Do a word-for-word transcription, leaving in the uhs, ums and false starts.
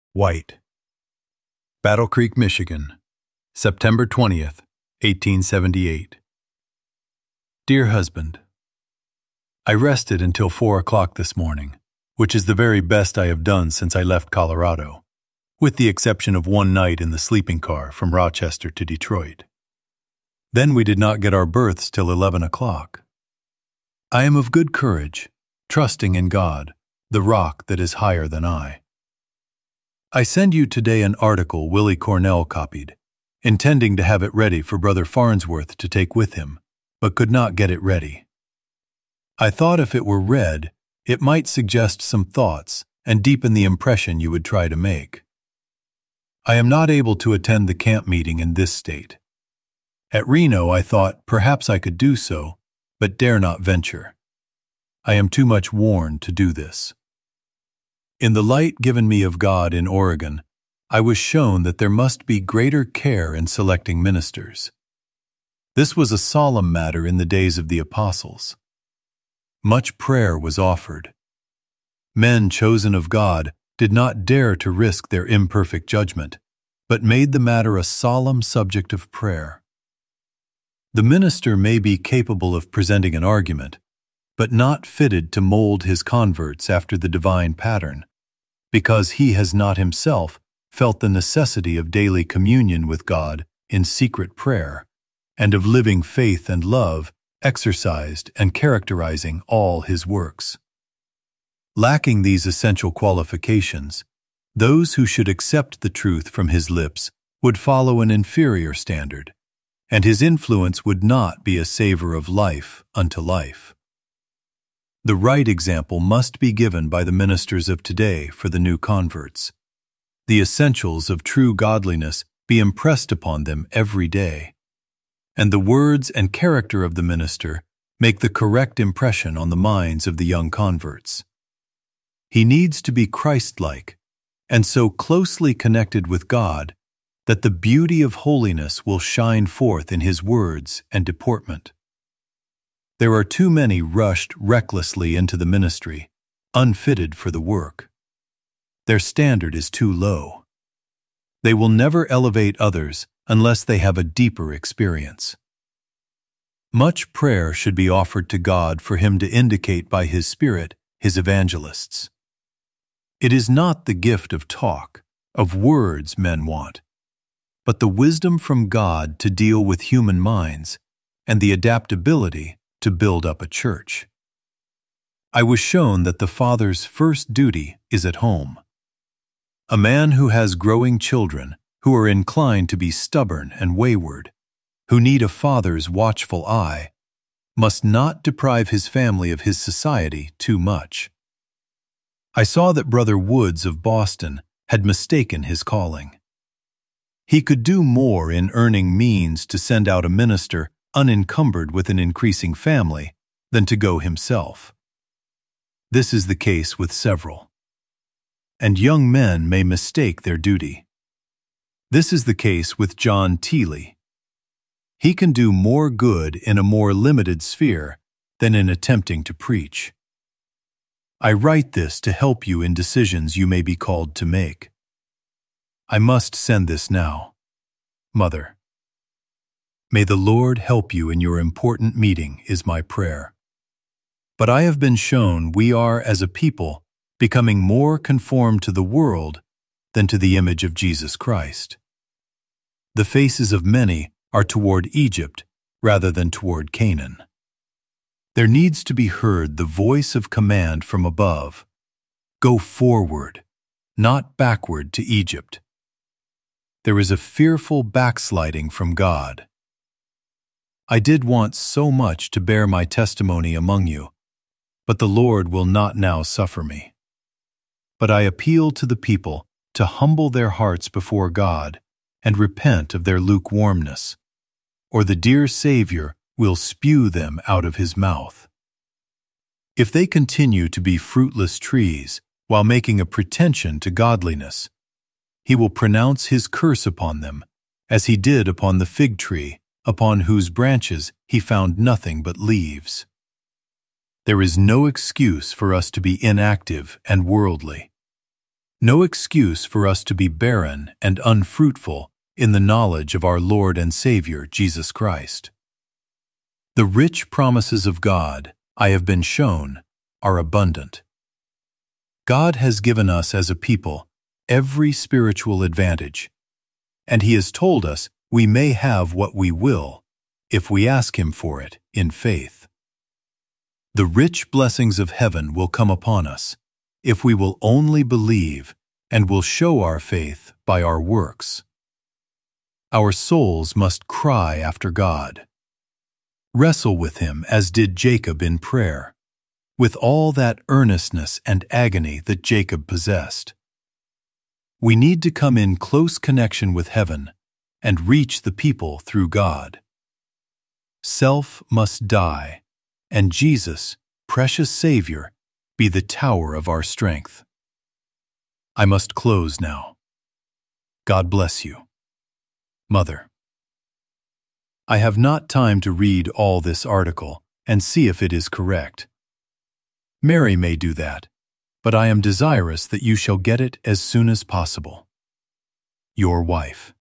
White. Battle Creek, Michigan, September twentieth, eighteen seventy-eight. Dear husband, I rested until four o'clock this morning, which is the very best I have done since I left Colorado, with the exception of one night in the sleeping car from Rochester to Detroit. Then we did not get our berths till eleven o'clock. I am of good courage, trusting in God, the rock that is higher than I. I send you today an article Willie Cornell copied, intending to have it ready for Brother Farnsworth to take with him, but could not get it ready. I thought if it were read, it might suggest some thoughts and deepen the impression you would try to make. I am not able to attend the camp meeting in this state. At Reno, I thought perhaps I could do so, but dare not venture. I am too much worn to do this. In the light given me of God in Oregon, I was shown that there must be greater care in selecting ministers. This was a solemn matter in the days of the apostles. Much prayer was offered. Men chosen of God did not dare to risk their imperfect judgment, but made the matter a solemn subject of prayer. The minister may be capable of presenting an argument, but not fitted to mold his converts after the divine pattern, because he has not himself felt the necessity of daily communion with God in secret prayer, and of living faith and love exercised and characterizing all his works. Lacking these essential qualifications, those who should accept the truth from his lips would follow an inferior standard, and his influence would not be a savor of life unto life. The right example must be given by the ministers of today for the new converts. The essentials of true godliness be impressed upon them every day, and the words and character of the minister make the correct impression on the minds of the young converts. He needs to be Christ-like and so closely connected with God that the beauty of holiness will shine forth in his words and deportment. There are too many rushed recklessly into the ministry, unfitted for the work. Their standard is too low. They will never elevate others unless they have a deeper experience. Much prayer should be offered to God for him to indicate by his Spirit his evangelists. It is not the gift of talk, of words men want, but the wisdom from God to deal with human minds and the adaptability to build up a church. I was shown that the father's first duty is at home. A man who has growing children who are inclined to be stubborn and wayward, who need a father's watchful eye, must not deprive his family of his society too much. I saw that Brother Woods of Boston had mistaken his calling. He could do more in earning means to send out a minister unencumbered with an increasing family than to go himself. This is the case with several. And young men may mistake their duty. This is the case with John Teeley. He can do more good in a more limited sphere than in attempting to preach. I write this to help you in decisions you may be called to make. I must send this now. Mother. May the Lord help you in your important meeting is my prayer. But I have been shown we are, as a people, becoming more conformed to the world than to the image of Jesus Christ. The faces of many are toward Egypt rather than toward Canaan. There needs to be heard the voice of command from above. Go forward, not backward to Egypt. There is a fearful backsliding from God. I did want so much to bear my testimony among you, but the Lord will not now suffer me. But I appeal to the people to humble their hearts before God and repent of their lukewarmness, or the dear Savior will spew them out of his mouth. If they continue to be fruitless trees while making a pretension to godliness, he will pronounce his curse upon them, as he did upon the fig tree, upon whose branches he found nothing but leaves. There is no excuse for us to be inactive and worldly. No excuse for us to be barren and unfruitful in the knowledge of our Lord and Savior, Jesus Christ. The rich promises of God, I have been shown, are abundant. God has given us as a people every spiritual advantage, and He has told us we may have what we will if we ask Him for it in faith. The rich blessings of heaven will come upon us if we will only believe and will show our faith by our works. Our souls must cry after God. Wrestle with Him as did Jacob in prayer, with all that earnestness and agony that Jacob possessed. We need to come in close connection with heaven and reach the people through God. Self must die, and Jesus, precious Savior, be the tower of our strength. I must close now. God bless you. Mother. I have not time to read all this article and see if it is correct. Mary may do that, but I am desirous that you shall get it as soon as possible. Your wife.